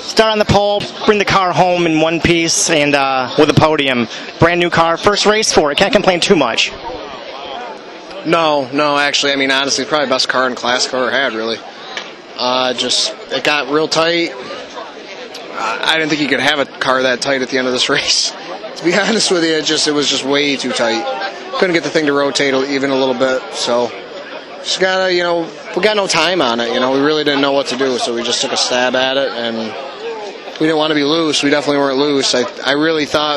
Start on the pole, bring the car home in one piece, and with a podium. Brand new car, first race for it. Can't complain too much. No, actually, I mean, honestly, probably best car in class I've ever had, really. It got real tight. I didn't think you could have a car that tight at the end of this race. To be honest with you, it was just way too tight. Couldn't get the thing to rotate even a little bit, so just gotta, we got no time on it, we really didn't know what to do, so we just took a stab at it, and we didn't want to be loose. We definitely weren't loose. I really thought,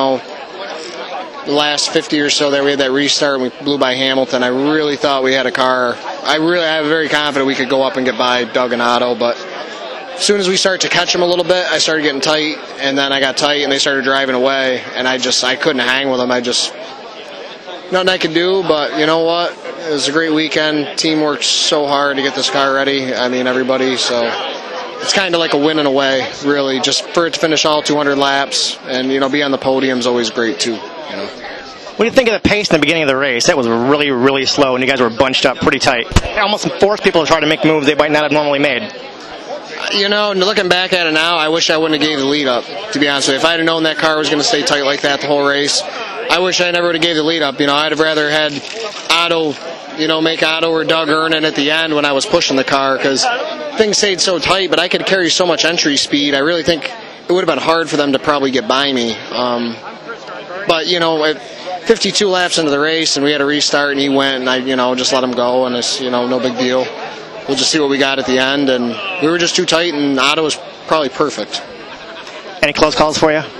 the last 50 or so there we had that restart and we blew by Hamilton. I really thought we had a car. I was very confident we could go up and get by Doug and Otto, but as soon as we started to catch them a little bit, I started getting tight, and then I got tight and they started driving away, and I couldn't hang with them. Nothing I could do, but you know what? It was a great weekend. Team worked so hard to get this car ready. I mean, everybody, so it's kind of like a win in a way, really. Just for it to finish all 200 laps and, be on the podium is always great, too. What do you think of the pace in the beginning of the race? That was really, really slow, and you guys were bunched up pretty tight. It almost forced people to try to make moves they might not have normally made. Looking back at it now, I wish I wouldn't have gave the lead up, to be honest with you. If I had known that car was going to stay tight like that the whole race, I wish I never would have gave the lead up. I'd have rather had Otto, make Otto or Doug earn it at the end when I was pushing the car, because things stayed so tight, but I could carry so much entry speed. I really think it would have been hard for them to probably get by me. But, at 52 laps into the race, and we had a restart, and he went, and I, just let him go, and it's, no big deal. We'll just see what we got at the end, and we were just too tight, and Otto was probably perfect. Any close calls for you?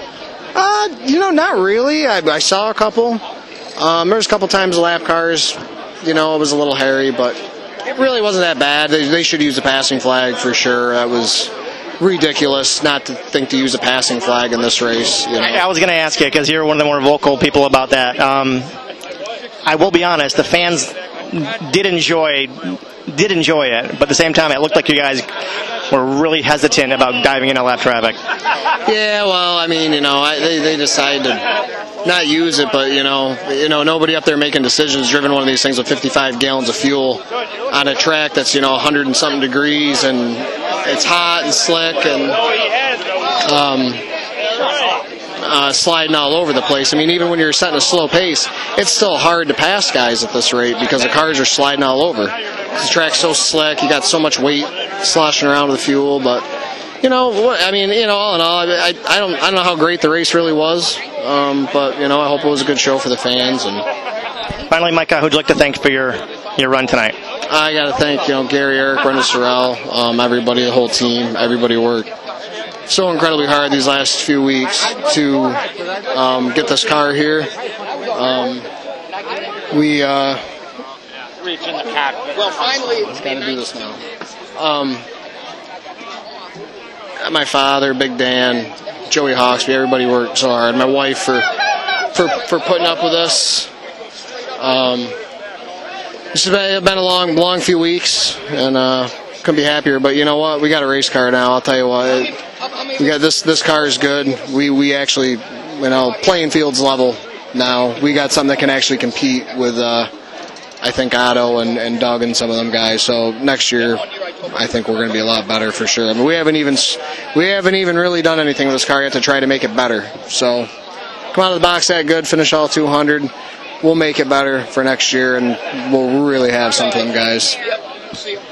Not really. I saw a couple. There was a couple times the lap cars, it was a little hairy, but it really wasn't that bad. They should use a passing flag for sure. That was ridiculous not to think to use a passing flag in this race. I was going to ask you, because you're one of the more vocal people about that. I will be honest, the fans did enjoy it, but at the same time, it looked like you guys were really hesitant about diving into lap traffic. Yeah, well, I mean, they decided to not use it, but nobody up there making decisions driven one of these things with 55 gallons of fuel on a track that's 100 and something degrees, and it's hot and slick and sliding all over the place. I mean, even when you're setting a slow pace, it's still hard to pass guys at this rate because the cars are sliding all over. The track's so slick, you got so much weight sloshing around with the fuel, but all in all, I don't know how great the race really was, but I hope it was a good show for the fans. And finally, Micah, who'd you like to thank for your run tonight? I got to thank Gary, Eric, Brenda Sorrell, everybody, the whole team. Everybody worked so incredibly hard these last few weeks to get this car here. We reaching the cockpit. Well, finally, got to do this now. My father, Big Dan, Joey Hawksby, everybody worked so hard. My wife for putting up with us. It's been a long few weeks, and couldn't be happier. But you know what? We got a race car now. I'll tell you what. We got this car is good. We actually, playing field's level now. We got something that can actually compete with, I think, Otto and Doug and some of them guys. So next year, I think we're going to be a lot better for sure. I mean, we haven't even really done anything with this car yet to try to make it better. So come out of the box that good, finish all 200. We'll make it better for next year, and we'll really have something, guys.